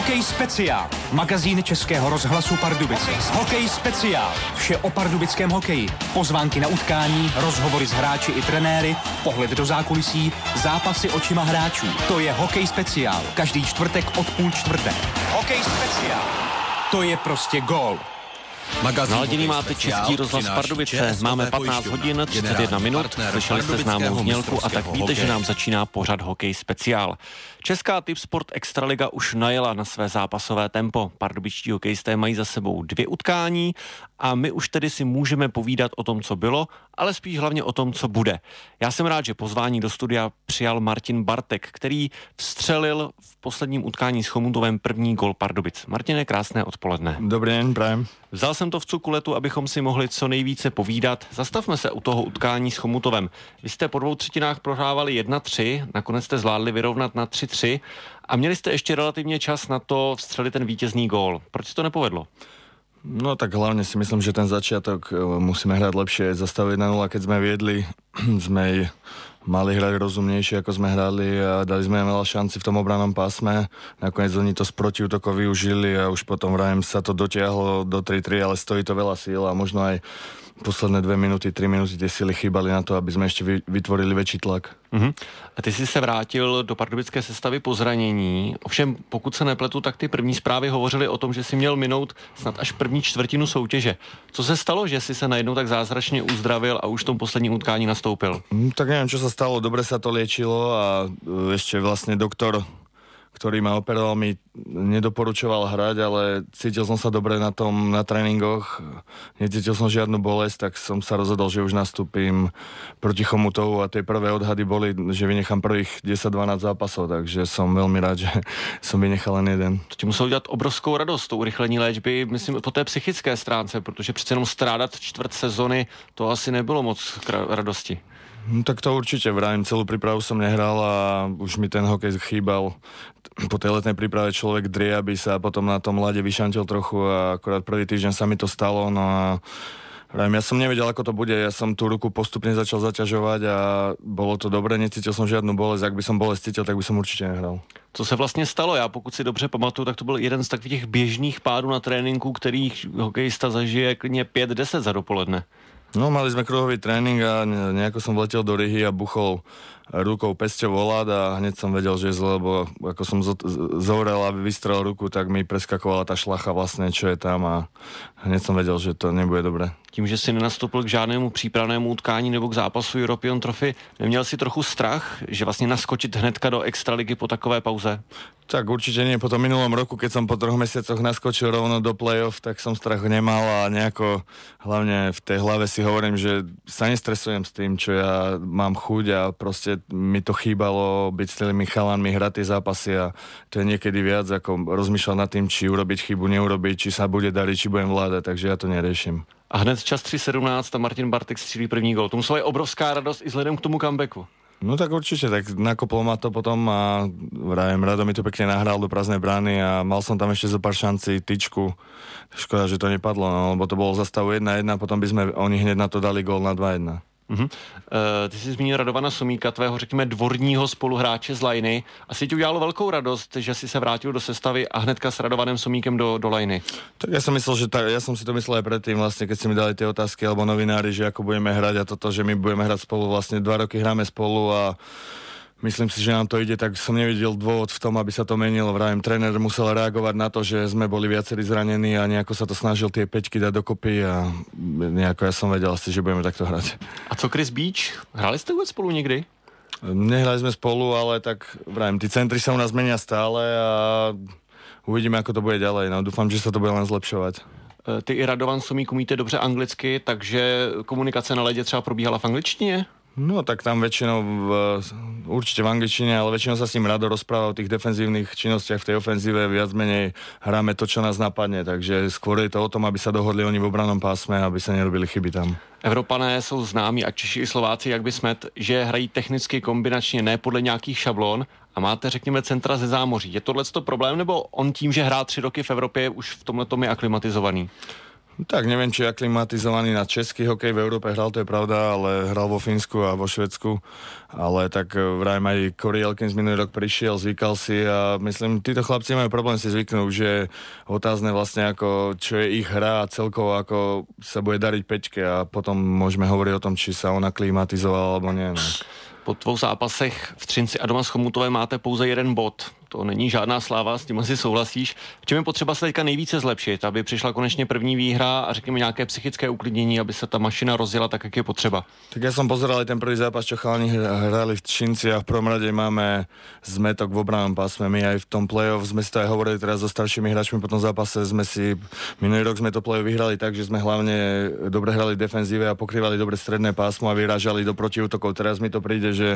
Hokej speciál. Magazín Českého rozhlasu Pardubice. Hokej speciál. Vše o pardubickém hokeji. Pozvánky na utkání, rozhovory s hráči i trenéry, pohled do zákulisí, zápasy očima hráčů. To je Hokej speciál. Každý čtvrtek od 3:30. Hokej speciál. To je prostě gól. Naladěný máte Český rozhlas Pardubice. Máme 15 hodin 31 minut, slyšeli jste známou znělku a tak víte, že nám začíná pořad Hokej speciál. Česká Tipsport Extraliga už najela na své zápasové tempo. Pardubičtí hokejisté mají za sebou 2 utkání a my už tedy si můžeme povídat o tom, co bylo, ale spíš hlavně o tom, co bude. Já jsem rád, že pozvání do studia přijal Martin Bartek, který vstřelil v posledním utkání s Chomutovem první gól Pardubic. Martine, krásné odpoledne. Dobrý den, prajem. Vzal jsem to v cukuletu, abychom si mohli co nejvíce povídat. Zastavme se u toho utkání s Chomutovem. Vy jste po 2 třetinách prohrávali 1-3, nakonec jste zvládli vyrovnat na 3-3 a měli jste ještě relativně čas na to vstřelit ten vítězný gól. Proč se to nepovedlo? No tak hlavne si myslím, že ten začiatok musíme hrať lepšie. Za stav 1-0, keď sme viedli, sme mali hrať rozumnejšie, ako sme hrali a dali sme veľa šanci v tom obrannom pásme. Nakoniec oni to z protiútokov využili a už potom vrajem sa to dotiahlo do 3-3, ale stojí to veľa síl a možno aj posledné 2 minúty, 3 minúty tie síly chýbali na to, aby sme ešte vytvorili väčší tlak. A ty jsi se vrátil do pardubické sestavy po zranění. Ovšem, pokud se nepletu, tak ty první zprávy hovořily o tom, že si měl minout snad až první čtvrtinu soutěže. Co se stalo, že si se najednou tak zázračně uzdravil a už v tom posledním utkání nastoupil? Tak neviem, čo sa stalo. Dobre sa to liečilo a ešte vlastne doktor, ktorý ma operoval, mi nedoporučoval hrať, ale cítil som sa dobre na tréningoch, necítil som žiadnu bolesť, tak som sa rozhodol, že už nastúpim proti Chomutovu a tie prvé odhady boli, že vynechám prvých 10-12 zápasov, takže som veľmi rád, že som vynechal len jeden. To ti muselo dělat obrovskou radost, to urychlení léčby, myslím po té psychické stránce, protože přece jenom strádat čtvrt sezony, to asi nebylo moc radosti. No, tak to určite, vravím, celú prípravu som nehral a už mi ten hokej chýbal. Po tej letnej príprave človek drie, aby sa potom na tom ľade vyšantil trochu a akorát prvý týždeň sa mi to stalo, no a vravím, ja som nevedel, ako to bude, ja som tú ruku postupne začal zaťažovať a bolo to dobré, necítil som žiadnu bolesť, ak by som bolesť cítil, tak by som určite nehral. Co se vlastně stalo? Já pokud si dobře pamatuju, tak to byl jeden z takových těch běžných pádů na tréninku, kterých hokejista zažije klidně 5-10 za dopoledne. No, mali sme kruhový tréning a nejako som vletel do ryhy a buchol rukou pesťou o ľad a hneď som vedel, že je zle, lebo ako som zovrel a vystrel ruku, tak mi preskakovala tá šlacha vlastne, čo je tam a hneď som vedel, že to nebude dobré. Tím, že si nenastoupil k žádnému přípravnému utkání nebo k zápasu European Trophy, neměl si trochu strach, že vlastně naskočit hnedka do extraligy po takové pauze? Tak určite nie. Po tom minulom roku, keď som po 3 mesiacoch naskočil rovno do play-off, tak som strach nemal a nejako hlavne v tej hlave si hovorím, že sa nestresujem s tým, čo ja mám chuť a proste mi to chýbalo byť s tými chalanmi, hrať tie zápasy a to je niekedy viac ako rozmýšľať nad tým, či urobiť chybu, neurobiť, či sa bude dariť, či budem vládať, takže ja to neriešim. A hned čas 3:17 a Martin Bartek střílí první gól. To musela je obrovská radost i vzhledem k tomu comebacku. No tak určite, tak nakoplo ma to potom a vravím, Rado mi to pekne nahral do prázdnej brány a mal som tam ešte zo pár šancí, tyčku. Škoda, že to nepadlo, no, lebo to bolo za stavu 1-1, potom by sme oni hneď na to dali gól na 2-1. Ty jsi zmínil Radovana Somíka, tvého, řekněme, dvorního spoluhráče z Lajny. Asi ti udělalo velkou radost, že si se vrátil do sestavy a hnedka s Radovanem Somíkem do Lajny. Tak ja som myslel, že ja som si to myslel aj predtým, vlastne, keď si mi dali tie otázky alebo novinári, že ako budeme hrať a toto, že my budeme hrať spolu, vlastne 2 roky hráme spolu a myslím si, že nám to ide, tak som nevidel dôvod v tom, aby sa to menilo. Vravím, tréner musel reagovať na to, že sme boli viacerí zranení a nejako sa to snažil tie peťky dať dokopy a nejako ja som vedel asi, že budeme takto hrať. A co Chris Beach? Hrali ste vôbec spolu niekdy? Nehrali sme spolu, ale tak vravím, tí centri sa u nás menia stále a uvidíme, ako to bude ďalej. No, dúfam, že sa to bude len zlepšovať. Ty i Radovan Somík umíte dobře anglicky, takže komunikace na ledě třeba probíhala v angličtině? No tak tam väčšinou určite v angličtine, ale väčšinou sa s ním Rado rozpráva o tých defenzívnych činnostiach v tej ofenzíve, viac menej hráme to, čo nás napadne, takže skôr je to o tom, aby sa dohodli oni v obrannom pásme, aby sa nerobili chyby tam. Evropané jsou známí, a Češi i Slováci, jak by smet, že hrají technicky kombinačně, ne podle nějakých šablon a máte, řekněme, centra ze zámoří. Je tohleto problém, nebo on tím, že hrá 3 roky v Evropě, už v tomhletom je aklimatizovaný? Tak neviem, či je aklimatizovaný na český hokej v Európe, hral, to je pravda, ale hral vo Fínsku a vo Švédsku. Ale tak vrajme aj Corey Elkins minulý rok prišiel, zvykal si a myslím, títo chlapci majú problém si zvyknúť, že otázne vlastne ako, čo je ich hra a celkovo ako sa bude dariť Peťke a potom môžeme hovoriť o tom, či sa on aklimatizoval alebo nie. No. Po 2 zápasech v Třinci a doma s Chomutovem máte pouze 1 bod. To není žádná sláva, s tím asi souhlasíš. V čem je potřeba se teďka nejvíce zlepšit, aby přišla konečně první výhra a řekněme nějaké psychické uklidnění, aby se ta mašina rozjela tak, jak je potřeba? Tak ja som pozeral aj ten prvý zápas, čo chalani hrali v Třinci a v prvom rade máme zmetok v obrannom pásme. My aj v tom play-off sme si to aj hovorili teraz so staršími hráčmi, po tom zápase sme si, minulý rok sme to play-off vyhrali tak, že sme hlavne dobre hrali v defenzíve a pokrývali dobre stredné pásmo a vyrážali do protiútokov. Teraz mi to príde, že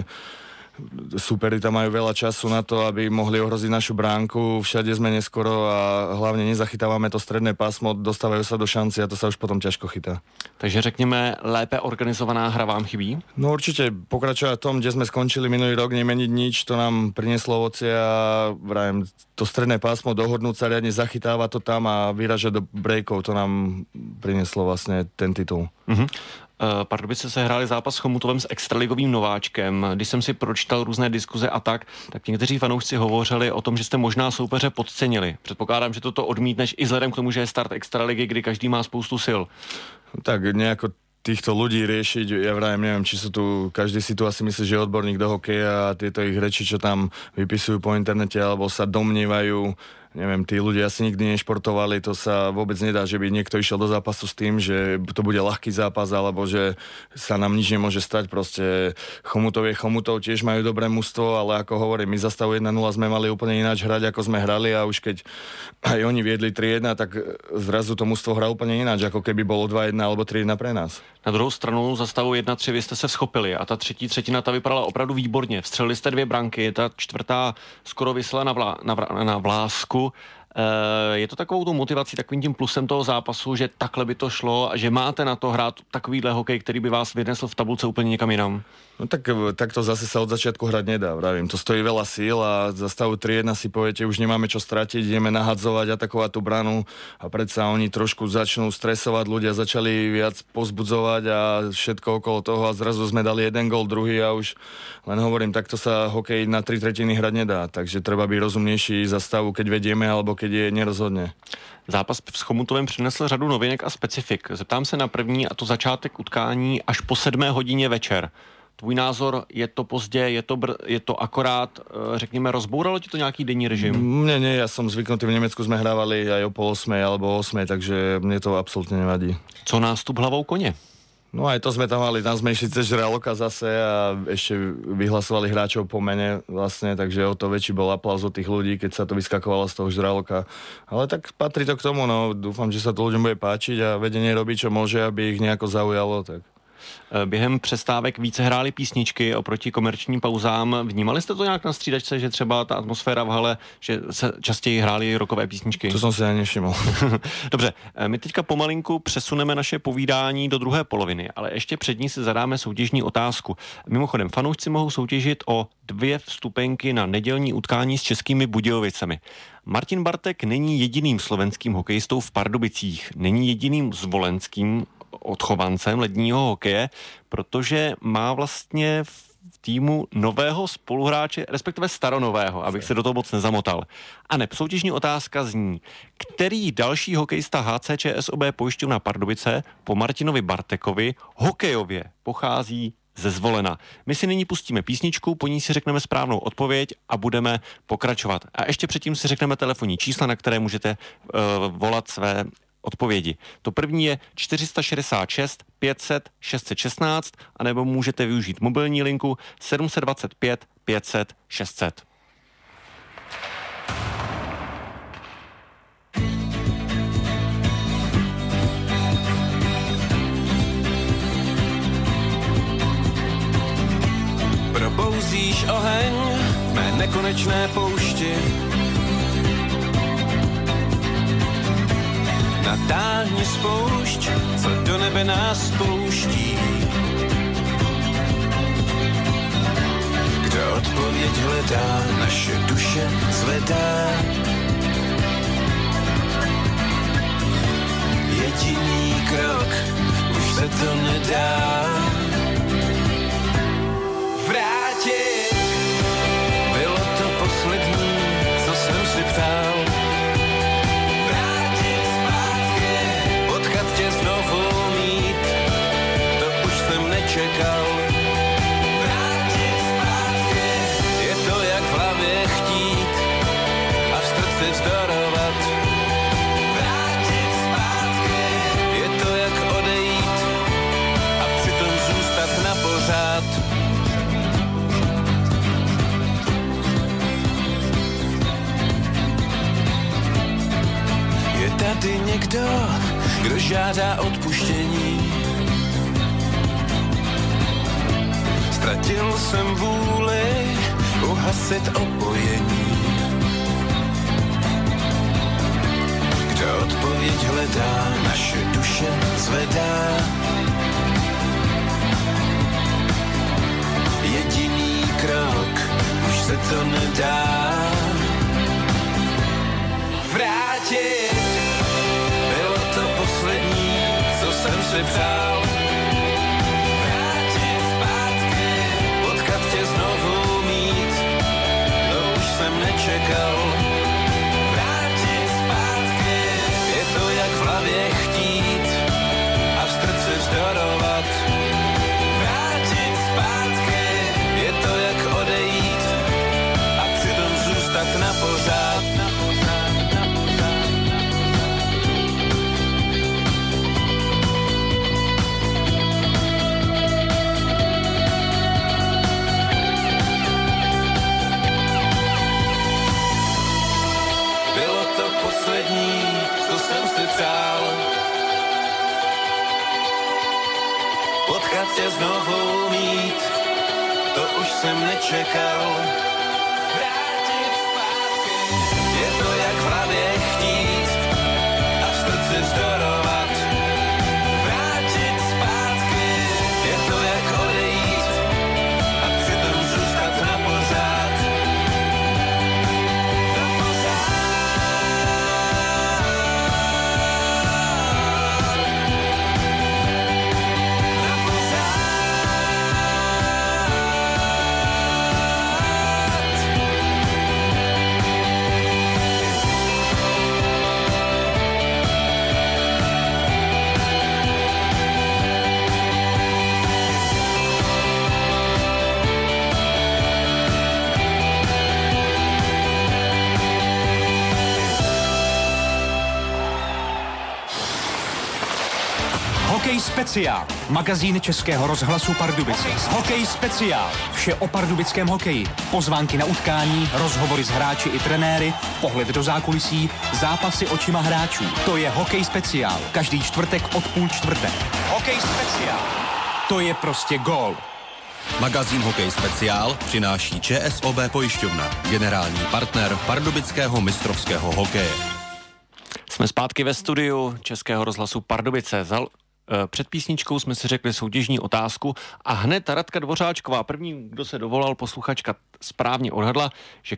superi tam majú veľa času na to, aby mohli ohroziť našu bránku. Všade sme neskoro a hlavne nezachytávame to stredné pásmo, dostávajú sa do šanci a to sa už potom ťažko chytá. Takže řekněme, lépe organizovaná hra vám chybí? No určite pokračovať v tom, kde sme skončili minulý rok, nemeniť nič, to nám prinieslo ovocie a vrajem, to stredné pásmo dohodnúť sa riadne, zachytávať to tam a vyražať do breakov, to nám prinieslo vlastne ten titul. Pardubice se hráli zápas s Chomutovem s extraligovým nováčkem. Když jsem si pročítal různé diskuze a tak někteří fanoušci hovořili o tom, že jste možná soupeře podcenili. Předpokládám, že toto odmítneš i vzhledem k tomu, že je start extraligy, kdy každý má spoustu sil. Tak nejako týchto ľudí riešiť, ja vrajem, neviem, či sú tu, každý si tu asi myslí, že je odborník do hokeja a tieto ich reči, čo tam vypisujú po internete alebo sa domnievajú, neviem, tí ľudia asi nikdy nešportovali, to sa vôbec nedá, že by niekto išiel do zápasu s tým, že to bude ľahký zápas, alebo že sa nám nič nemôže stať. Proste Chomutov je Chomutov, tiež majú dobré mužstvo, ale ako hovorím, my za stavu 1-0 sme mali úplne ináč hrať, ako sme hrali a už keď aj oni viedli 3-1, tak zrazu to mužstvo hrá úplne ináč, ako keby bolo 2-1 alebo 3-1 pre nás. Na druhou stranu za stavu 1-3 vy jste se vzchopili a ta třetí třetina ta vypadala opravdu výborně. Vstřelili jste 2 branky, ta čtvrtá skoro visela na vlásku. Je to takovou tou motivací, takovým tím plusem toho zápasu, že takhle by to šlo a že máte na to hrát takovýhle hokej, který by vás vynesl v tabulce úplně někam jinam? No tak to zase sa od začiatku hrať nedá, vravím. To stojí veľa síl a za stavu 3-1 si poviete, už nemáme čo stratiť, ideme nahadzovať, atakovať tú branu a predsa oni trošku začnú stresovať, ľudia začali viac pozbudzovať a všetko okolo toho a zrazu sme dali 1 gól, druhý a už len hovorím, takto sa hokej na 3/3 hrať nedá, takže treba byť rozumnejší za stavu, keď vedieme alebo keď je nerozhodne. Zápas s Chomutovem přinesl řadu novinek a specifik. Zeptám se na první, a to začátek utkání až po 7 hodině večer. Tvůj názor, je to pozdě, je to akorát, řekněme, rozbouralo ti to nějaký denní režim? Mne nie, ja som zvyknutý, v Nemecku sme hrávali aj o 7:30 alebo 8:00, takže mne to absolútne nevadí. Co nástup hlavou koně? No aj to sme tam mali, tam sme išli cez Žraloka zase a ešte vyhlasovali hráčov po mene vlastne, takže o to väčší bol aplauz od tých ľudí, keď sa to vyskakovalo z toho Žraloka. Ale tak patrí to k tomu, no dúfam, že sa to ľuďom bude páčiť a vedenie robí, čo môže, aby ich nejako zaujalo, tak. Během přestávek více hráli písničky oproti komerčním pauzám. Vnímali jste to nějak na střídačce, že třeba ta atmosféra v hale, že se častěji hrály rockové písničky? To jsem si ani nevšiml. Dobře, my teďka pomalinku přesuneme naše povídání do druhé poloviny, ale ještě před ní si zadáme soutěžní otázku. Mimochodem, fanoušci mohou soutěžit o 2 vstupenky na nedělní utkání s Českými Budějovicemi. Martin Bartek není jediným slovenským hokejistou v Pardubicích, není jediným zvolenským odchovancem ledního hokeje, protože má vlastně v týmu nového spoluhráče, respektive staronového, abych se do toho moc nezamotal. A ne, soutěžní otázka zní, který další hokejista HC ČSOB Pojišťovna Pardubice po Martinovi Bartekovi hokejově pochází ze Zvolena. My si nyní pustíme písničku, po ní si řekneme správnou odpověď a budeme pokračovat. A ještě předtím si řekneme telefonní čísla, na které můžete volat své odpovědi. To první je 466 500 616, anebo můžete využít mobilní linku 725 500 600. Probouzíš oheň v mé nekonečné poušti. Natáhni spoušť, co do nebe nás pouští. Kdo odpověď hledá, naše duše zvedá. Jediný to nedá vrátit. Bylo to poslední, co jsem si přál. Vrátit zpátky, potkat tě znovu mít, to už jsem nečekal. Vrátit zpátky, je to jak v hlavě chtít a v srdci vzdorovat. Vrátit zpátky, je to jak odejít a přitom zůstat na pořád. Je tady někdo, kdo žádá odpuštění. Ztratil jsem vůli uhasit opojení. Kdo odpověď hledá, naše duše zvedá. Jediný krok, už se to nedá vrátit. Bylo to poslední, co jsem si přál. Vrátit zpátky, potkat tě znovu mít, to už jsem nečekal. Vrátit zpátky, je to jak v hlavě chtít a v srdci vzdorovat. Vrátit zpátky, je to jak odejít a přitom zůstat na pořád. Poslední, co jsem si přál. Potkat tě znovu mít, to už jsem nečekal. Vrátit zpátky, je to jak v hlavě chtít a v srdci vzdorovat. Vrátit zpátky, je to jak odejít a přitom zůstat na pořád. Hokej speciál. Magazín Českého rozhlasu Pardubice. Hokej speciál. Vše o pardubickém hokeji. Pozvánky na utkání, rozhovory s hráči i trenéry, pohled do zákulisí, zápasy očima hráčů. To je Hokej speciál. Každý čtvrtek od 3:30. Hokej speciál. To je prostě gól. Magazín Hokej speciál přináší ČSOB pojišťovna, generální partner pardubického mistrovského hokeje. Jsme zpátky ve studiu Českého rozhlasu Pardubice. Před písničkou jsme si řekli soutěžní otázku a hned Radka Dvořáčková, první, kdo se dovolal, posluchačka, správně odhadla, že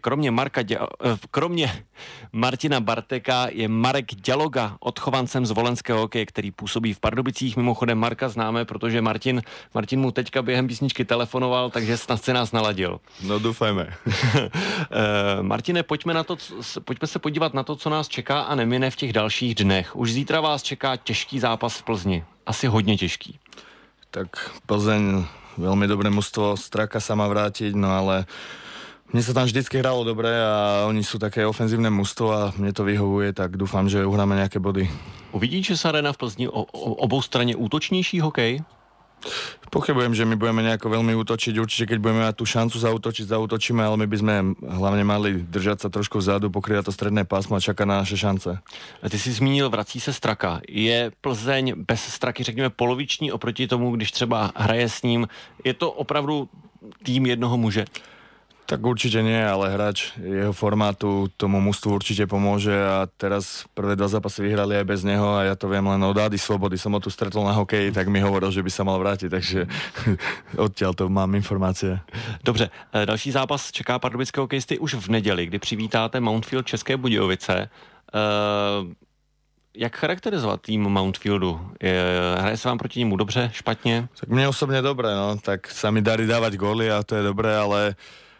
kromě Martina Barteka je Marek Děloga odchovancem z volenského hokeje, který působí v Pardubicích. Mimochodem Marka známe, protože Martin mu teďka během písničky telefonoval, takže snad se nás naladil. No doufajme. Martine, pojďme se podívat na to, co nás čeká a nemine v těch dalších dnech. Už zítra vás čeká těžký zápas v Plzni. Asi hodně těžký. Tak Plzeň, veľmi dobré mužstvo, Straka sa má vrátiť, no ale mne sa tam vždycky hralo dobre a oni sú také ofenzívne mužstvo a mne to vyhovuje, tak dúfam, že uhráme nejaké body. Uvidí, že sa arena v Plzni oboustranne útočnější hokej? Pochybujem, že my budeme nejako veľmi útočiť. Určite, keď budeme mať tú šancu zautočíme, ale my by sme hlavne mali držať sa trošku vzadu, pokrývať to stredné pásmo a čakať na naše šance. A ty jsi zmínil, vrací se Straka. Je Plzeň bez Straky, řekněme, poloviční oproti tomu, když třeba hraje s ním? Je to opravdu tým jednoho muže? Tak určite nie, ale hráč jeho formátu tomu mužstvu určite pomôže a teraz prvé 2 zápasy vyhrali aj bez neho a ja to viem len od Ády Svobody. Som ho tu stretol na hokeji, tak mi hovoril, že by sa mal vrátiť, takže odtiaľ to mám informácie. Dobře, další zápas čeká pardubické hokejisty už v neděli, kdy přivítáte Mountfield České Budějovice. Jak charakterizovat tým Mountfieldu? Hraje se vám proti němu dobře, špatně? Tak mne osobne dobre, no. Tak sa mi darí dávať góly a to je dobré, ale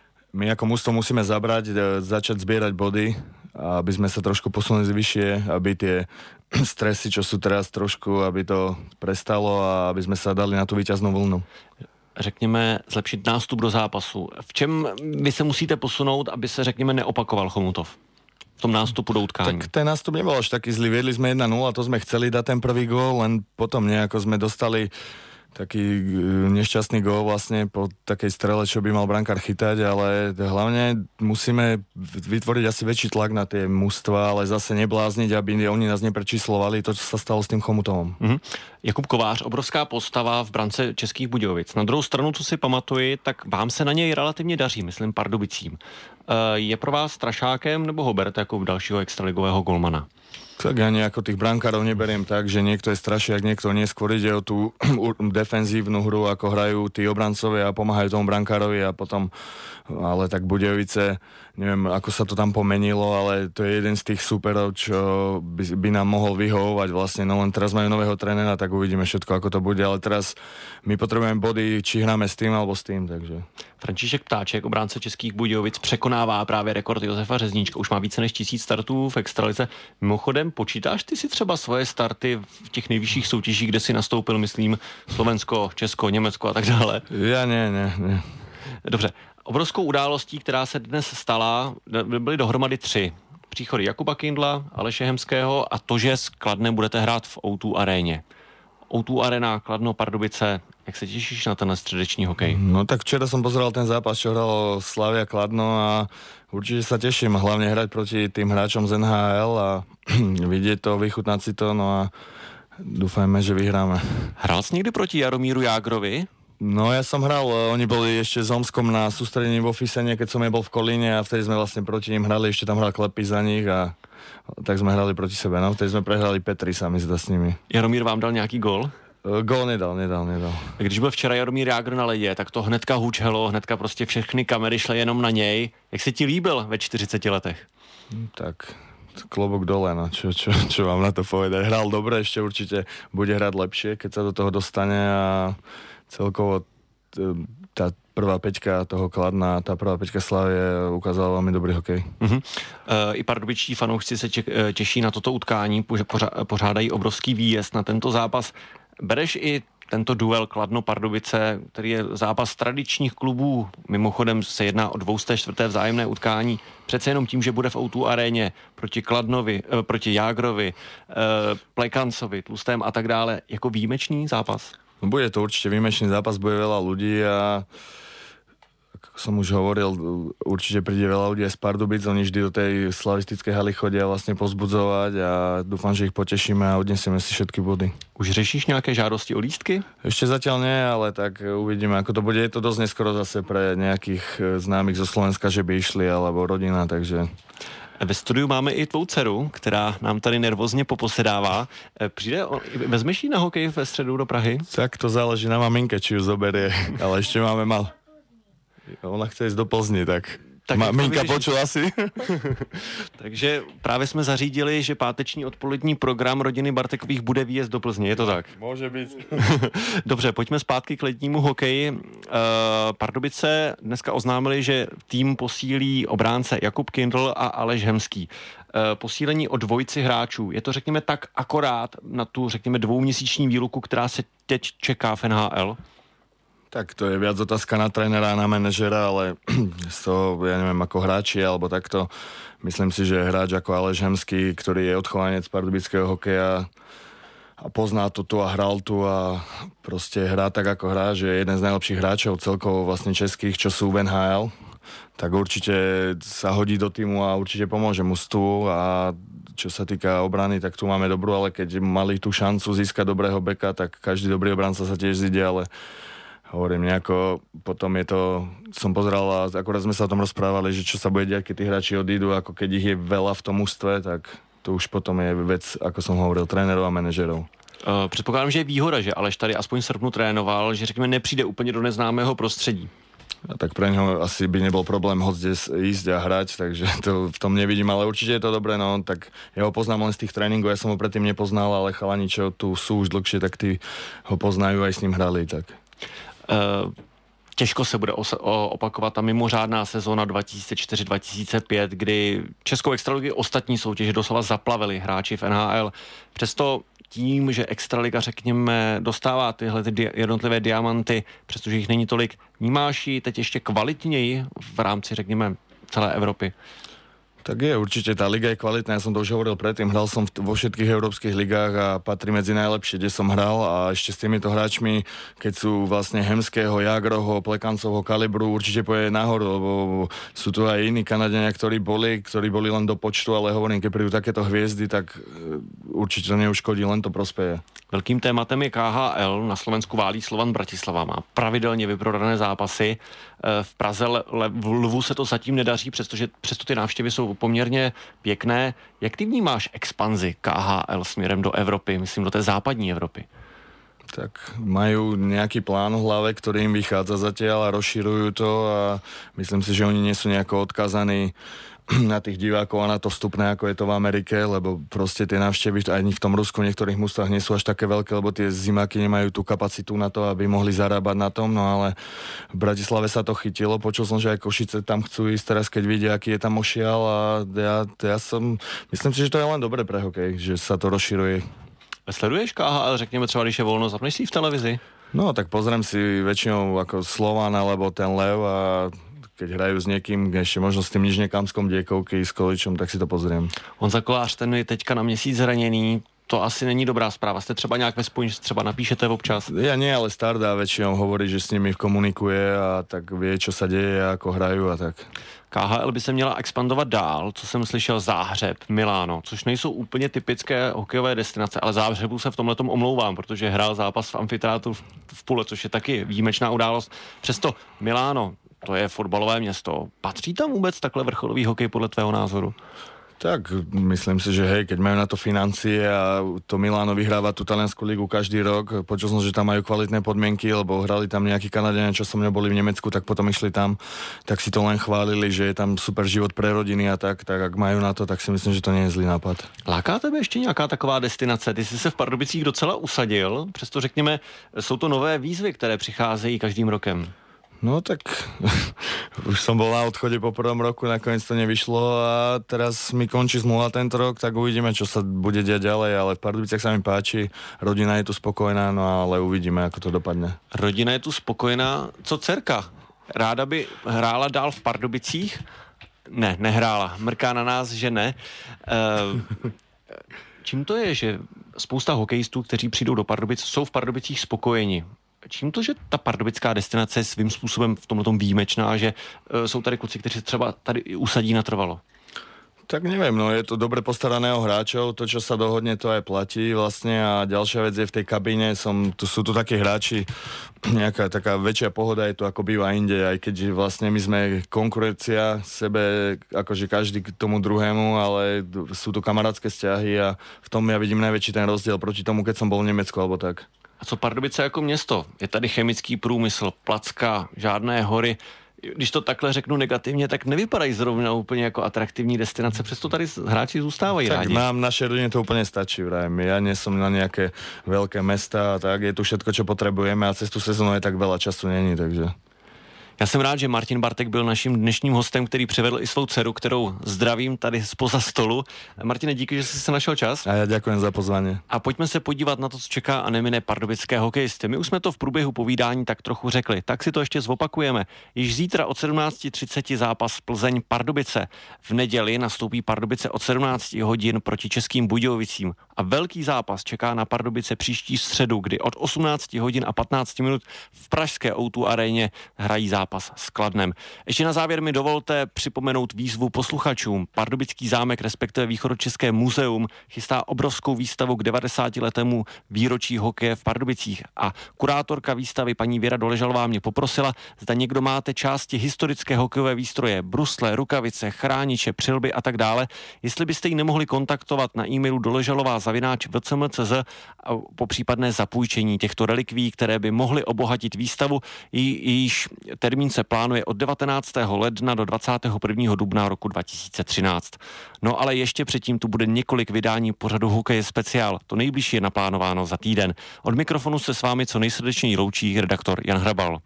my ako mužstvo musíme zabrať, začať zbierať body, aby sme sa trošku posunuli vyššie, aby tie stresy, čo sú teraz trošku, aby to prestalo a aby sme sa dali na tú víťaznú vlnu. Řekněme, zlepšit nástup do zápasu. V čem vy se musíte posunout, aby se, řekněme, neopakoval Chomutov v tom nástupu do utkání? Tak ten nástup nebol až taký zlý. Viedli sme 1-0, to sme chceli dať ten prvý gól, len potom nejako sme dostali taký nešťastný gól vlastne po takej strele, čo by mal brankár chytať, ale hlavne musíme vytvoriť asi väčší tlak na tie mužstva, ale zase neblázniť, aby oni nás neprečíslovali to, čo sa stalo s tým Chomutovom. Jakub Kovář, obrovská postava v brance Českých Budějovic. Na druhou stranu, co si pamatuji, tak vám se na něj relativně daří, myslím Pardubicím. Je pro vás strašákem nebo ho berete jako dalšího extraligového golmana? Tak ja nejako tých brankárov neberiem tak, že niekto je strašiak, niekto nie. Skôr ide o tú defenzívnu hru, ako hrajú tí obrancovia a pomáhajú tomu brankárovi a potom, ale tak Budějovice, neviem, ako sa to tam pomenilo, ale to je jeden z tých superov, čo by nám mohol vyhovovať vlastne. No len teraz majú nového trénera, tak uvidíme všetko, ako to bude, ale teraz my potrebujeme body, či hráme s tým alebo s tým, takže... František Ptáček, obránce Českých Budějovic, překonává právě rekord Josefa Řezníčka. Už má více než 1000 startů v extralize. Mimochodem, počítáš ty si třeba svoje starty v těch nejvyšších soutěžích, kde si nastoupil, myslím, Slovensko, Česko, Německo a tak dále? Já ne. Dobře. Obrovskou událostí, která se dnes stala, byly dohromady 3. Příchody Jakuba Kindla, Aleše Hemského a to, že s Kladnem budete hrát v O2 aréně. O2 Arena, Kladno, Pardubice. Jak se těšíš na ten středeční hokej? No tak včera som pozeral ten zápas, čo hralo Slavia Kladno a určite sa teším, hlavne hrať proti tým hráčom z NHL a vidieť to, vychutnať si to, no a dúfajme, že vyhráme. Hrál jsi někdy proti Jaromíru Jágrovi? No ja som hral, oni boli ešte s Omskom na sústredení vo Fisene, keď som bol v Kolíne a vtedy sme vlastne proti ním hrali, ešte tam hral Klepy za nich a tak sme hrali proti sebe, no vtedy sme prehrali Petri sami zda s nimi. Jaromír vám dal nějaký gól? Gól nedal. Když byl včera Jaromír Jágr na ledě, tak to hnedka hučelo, hnedka prostě všechny kamery šly jenom na něj. Jak se ti líbil ve 40 letech? Tak klobok dole, no, čo mám na to povedať. Hral dobre, ešte určite bude hrať lepšie, keď sa do toho dostane a celkovo tá prvá peťka toho Kladna, tá prvá peťka Slavie ukázala veľmi dobrý hokej. I pardubičtí fanoušci se těší na toto utkání, pořádají obrovský výjezd na tento zápas. Bereš i tento duel Kladno-Pardubice, který je zápas tradičních klubů, mimochodem se jedná o 204. vzájemné utkání, přece jenom tím, že bude v O2 aréně proti Kladnovi, proti Jágrovi, Plekancovi, Tlustém a tak dále, jako výjimečný zápas? No, bude to určite výjimečný zápas, bude veľa ľudí a ako som už hovoril, určite príde veľa ľudí aj z Pardubic, oni vždy do tej slavistickej haly chodia vlastne pozbudzovať a dúfam, že ich potešíme a odnesieme si všetky body. Už řešíš nějaké žádosti o lístky? Ešte zatiaľ nie, ale tak uvidíme, ako to bude. Je to dosť neskoro zase pre nejakých známych zo Slovenska, že by išli, alebo rodina, takže... Ve studiu máme i tvou dceru, která nám tady nervózně poposedává. Vezmeš jí na hokej ve středu do Prahy? Tak to záleží na maminke, či ju zoberie, ale ešte máme mal. Ona chce ísť do Plzni, tak maminka počula si. Takže právě jsme zařídili, že páteční odpolední program rodiny Bartekových bude výjezd do Plzně, je to tak? Může být. Dobře, pojďme zpátky k letnímu hokeji. Pardubice dneska oznámili, že tým posílí obránce Jakub Kindl a Aleš Hemský. Posílení o 2 hráčů. Je to, řekněme, tak akorát na tu, řekněme, 2měsíční výluku, která se teď čeká v NHL? Tak to je viac otázka na trénera a na manažera, ale z toho, ja neviem, ako hráči alebo takto, myslím si, že hráč ako Aleš Hemský, ktorý je odchovanec pardubického hokeja a pozná to tu a hral tu a proste hrá tak, ako hrá, že je jeden z najlepších hráčov celkovo vlastne českých, čo sú v NHL, tak určite sa hodí do týmu a určite pomôže mužstvu a čo sa týka obrany, tak tu máme dobrú, ale keď mali tú šancu získať dobrého beka, tak každý dobrý obranca sa tiež zíde, ale hovorím, nejako potom je to, som pozeral a akorát sme sa o tom rozprávali, že čo sa bude diať, keď tí hráči odídu, ako keď ich je veľa v tom mužstve, tak to už potom je vec, ako som hovoril, trénerov a manažerov. Předpokládám, že je výhoda, že Aleš tady aspoň v srpnu trénoval, že řekněme nepřijde úplně do neznámého prostředí. A tak pre ňoho asi by nebol problém hoď ísť a hrať, takže to v tom nevidím, ale určite je to dobré, no, tak ja ho poznám len z tých tréningov, ja som ho predtým nepoznal, ale chalani, čo tu sú už dlhšie, tak tí ho poznajú, aj s ním hrali, tak. Těžko se bude opakovat ta mimořádná sezóna 2004-2005, kdy českou extraligu ostatní soutěže doslova zaplavili hráči v NHL. Přesto tím, že extraliga, řekněme, dostává tyhle jednotlivé diamanty, přestože jich není tolik, vnímáš ji teď ještě kvalitněji v rámci, řekněme, celé Evropy? Tak je, určite tá liga je kvalitná, ja som to už hovoril predtým, hral som vo všetkých európskych ligách a patrí medzi najlepšie, kde som hral a ešte s týmito hráčmi, keď sú vlastne Hemského, Jágroho, Plekancovho kalibru, určite pôjde nahoru, lebo sú tu aj iní Kanadenia, ktorí boli len do počtu, ale hovorím, keď prídu takéto hviezdy, tak určite to neuškodí, len to prospeje. Velkým tématem je KHL, na Slovensku válí Slovan Bratislava, má pravidelně vyprodané zápasy, v Praze v Lvu se to zatím nedaří, přesto ty návštěvy jsou poměrně pěkné. Jak ty vnímáš expanzi KHL směrem do Evropy, myslím do té západní Evropy? Tak majú nejaký plán v hlave, ktorý im vychádza zatiaľ a rozširujú to a myslím si, že oni nie sú nejako odkazaní na tých divákov a na to vstupné, ako je to v Amerike, lebo proste tie návštevy ani v tom Rusku v niektorých mústvách nie sú až také veľké, lebo tie zimáky nemajú tú kapacitu na to, aby mohli zarábať na tom, no ale v Bratislave sa to chytilo, počul som, že aj Košice tam chcú ísť teraz, keď vidia, aký je tam ošial a myslím si, že to je len dobre pre hokej, že sa to rozširuje. Sleduješ KHL, řekněme třeba, když je volno, zapneš si v televizi? No, tak pozriem si väčšinou ako Slovan alebo ten Lev a keď hrajú s niekým, ešte možno s tým Nižnekamskom, Děkovky, s Količom, tak si to pozriem. Honza Kolář, ten je teďka na měsíc zraněný, to asi není dobrá zpráva. Jste třeba nějak ve spojení, třeba napíšete občas? Ja nie, ale Starda väčšinou hovorí, že s nimi komunikuje a tak vie, čo sa deje, ako hrajú a tak. KHL by se měla expandovat dál, co jsem slyšel, Záhřeb, Miláno, což nejsou úplně typické hokejové destinace, ale Záhřebu se v tomhletom omlouvám, protože hrál zápas v amfiteátru v Pule, což je taky výjimečná událost. Přesto Miláno, to je fotbalové město. Patří tam vůbec takhle vrcholový hokej podle tvého názoru? Tak, myslím si, že hej, keď majú na to financie a to Miláno vyhráva tú taliansku ligu každý rok, počul som, že tam majú kvalitné podmienky, lebo hrali tam nejakí Kanadiania, čo som neboli v Nemecku, tak potom išli tam, tak si to len chválili, že je tam super život pre rodiny a tak ak majú na to, tak si myslím, že to nie je zlý nápad. Láká tebe ještě nějaká taková destinace? Ty jsi se v Pardubicích docela usadil, přesto řekněme, jsou to nové výzvy, které přicházejí každým rokem. No tak už som bol na odchode po prvom roku, nakoniec to nevyšlo a teraz mi končí zmluva tento rok, tak uvidíme, čo sa bude diať ďalej, ale v Pardubiciach sa mi páči, rodina je tu spokojná, no ale uvidíme, ako to dopadne. Rodina je tu spokojená, co dcerka? Ráda by hrála dál v Pardubicích? Ne, nehrála. Mrká na nás, že ne. Čím to je, že spousta hokejistů, kteří přijdou do Pardubic, jsou v Pardubicích spokojeni? Čím to, že ta pardubická destinace je svým způsobem v tomhletom výjimečná, že jsou tady kluci, kteří se třeba tady usadí natrvalo? Tak neviem, no je to dobre postaraného hráčov, to čo sa dohodne, to aj platí vlastne a ďalšia vec je v tej kabíne, sú tu takí hráči, nejaká taká väčšia pohoda je tu ako býva inde, aj keď vlastne my sme konkurencia sebe, akože každý k tomu druhému, ale sú tu kamarátske vzťahy a v tom ja vidím najväčší ten rozdiel proti tomu, keď som bol v Nemecku alebo tak. A co Pardubice jako město? Je tady chemický průmysl, Placka, žádné hory. Když to takhle řeknu negativně, tak nevypadají zrovna úplně jako atraktivní destinace, přesto tady hráči zůstávají tak rádi. Nám naše rodine to úplne stačí, vrajím. Ja nie som na nejaké veľké mesta a tak, je tu všetko, čo potrebujeme a cez tú sezónu je tak veľa času není, takže... Já jsem rád, že Martin Bartek byl naším dnešním hostem, který přivedl i svou dceru, kterou zdravím tady spoza stolu. Martine, díky, že jsi se našel čas. A já děkuji za pozvání. A pojďme se podívat na to, co čeká a nemine pardubické hokejisty. My už jsme to v průběhu povídání tak trochu řekli, tak si to ještě zopakujeme. Již zítra od 17:30 zápas Plzeň Pardubice. V neděli nastoupí Pardubice od 17 hodin proti Českým Budějovicím. A velký zápas čeká na Pardubice příští středu, kdy od 18 hodin a 15 minut v pražské O2 aréně hrají zápas s Kladnem. Ještě na závěr mi dovolte připomenout výzvu posluchačům. Pardubický zámek, respektive Východočeské muzeum, chystá obrovskou výstavu k 90-letému výročí hokeje v Pardubicích. A kurátorka výstavy paní Věra Doležalová mě poprosila, zda někdo máte části historické hokejové výstroje, brusle, rukavice, chrániče, přilby a tak dále, jestli byste ji nemohli kontaktovat na e-mailu doležalová@vcm.cz po případné zapůjčení těchto relikví, které by mohly obohatit výstavu, jejíž termín termín se plánuje od 19. ledna do 21. dubna roku 2013. No ale ještě předtím tu bude několik vydání pořadu Hokeje speciál. To nejbližší je naplánováno za týden. Od mikrofonu se s vámi co nejsrdečněji loučí redaktor Jan Hrabal.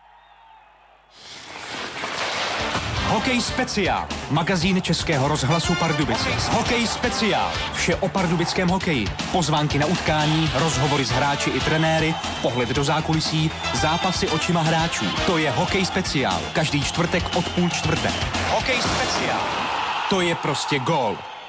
Hokej speciál. Magazín Českého rozhlasu Pardubice. Hokej speciál. Vše o pardubickém hokeji. Pozvánky na utkání, rozhovory s hráči i trenéry, pohled do zákulisí, zápasy očima hráčů. To je Hokej speciál. Každý čtvrtek od 15:30. Hokej speciál. To je prostě gól.